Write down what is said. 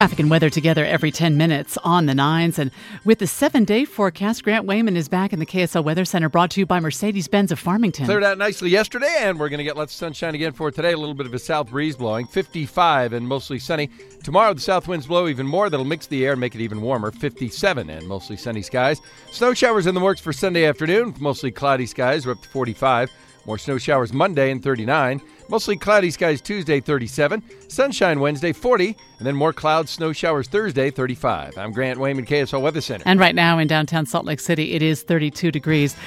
Traffic and weather together every 10 minutes on the 9s. And with the 7-day forecast, Grant Wayman is back in the KSL Weather Center, brought to you by Mercedes-Benz of Farmington. Cleared out nicely yesterday, and we're going to get lots of sunshine again for today. A little bit of a south breeze blowing, 55 and mostly sunny. Tomorrow, the south winds blow even more. That'll mix the air and make it even warmer, 57 and mostly sunny skies. Snow showers in the works for Sunday afternoon, mostly cloudy skies. We're up to 45. More snow showers Monday and 39. Mostly cloudy skies Tuesday, 37. Sunshine Wednesday, 40. And then more clouds, snow showers Thursday, 35. I'm Grant Wayman, KSL Weather Center. And right now in downtown Salt Lake City, it is 32 degrees.